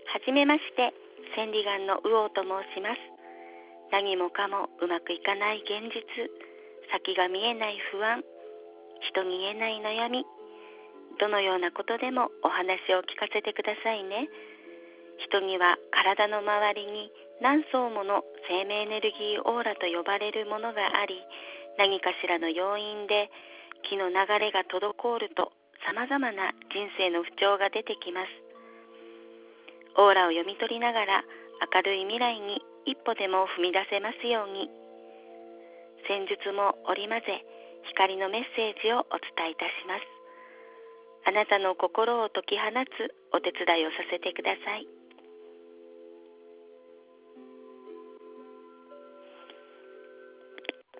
はじめまして、千里眼の魚と申します。何もかもうまくいかない現実、先が見えない不安、人に言えない悩み、どのようなことでもお話を聞かせてくださいね。人には体の周りに何層もの生命エネルギーオーラと呼ばれるものがあり、何かしらの要因で気の流れが滞ると様々な人生の不調が出てきます。オーラを読み取りながら明るい未来に一歩でも踏み出せますように。戦術も織り交ぜ、光のメッセージをお伝えいたします。あなたの心を解き放つお手伝いをさせてください。